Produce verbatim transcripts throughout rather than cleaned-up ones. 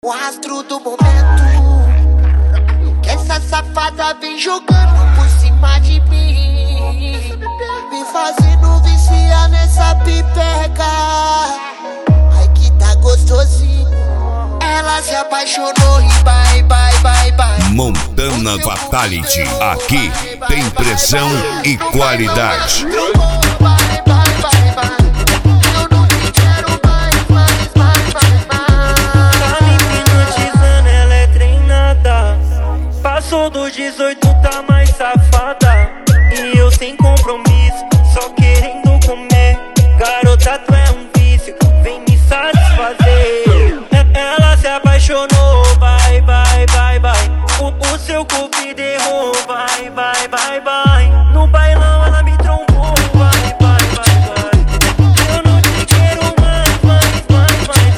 O astro do momento, que essa safada vem jogando por cima de mim, me fazendo viciar nessa pipeca. Ai que tá gostosinho. Ela se apaixonou e vai, vai, vai, vai. Montana Fatality, aqui tem pressão e qualidade. Passou dos dezoito, tá mais safada. E eu sem compromisso, só querendo comer. Garota, tu é um vício, vem me satisfazer. Ela se apaixonou, vai, vai, vai, vai. O, o seu corpo me derrubou, vai, vai, vai, vai. No bailão ela me trombou, vai, vai, vai, vai. Eu não te quero mais, mais, mais, mais,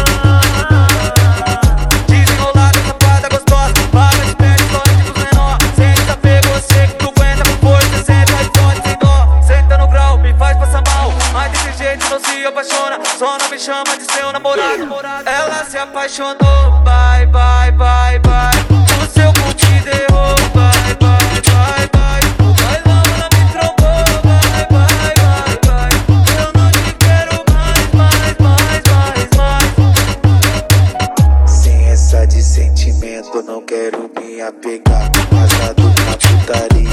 mais. Desenrolada, safada, gostosa, vaga de pé, história de dos menor. Sem desapego, eu sei que tu aguenta com força, senta e fone sem dó. Senta no grau, me faz passar mal, mas desse jeito não se apaixona. Só não me chama de seu namorado. Ela se apaixonou, vai, vai, vai, vai. O seu cu te derrubou, vai, vai, vai, vai. O bailão ela me trombou, vai, vai, vai, vai. Eu não te quero mais, mais, mais, mais, mais. Sem essa de sentimento, não quero me apegar. Casado na putaria.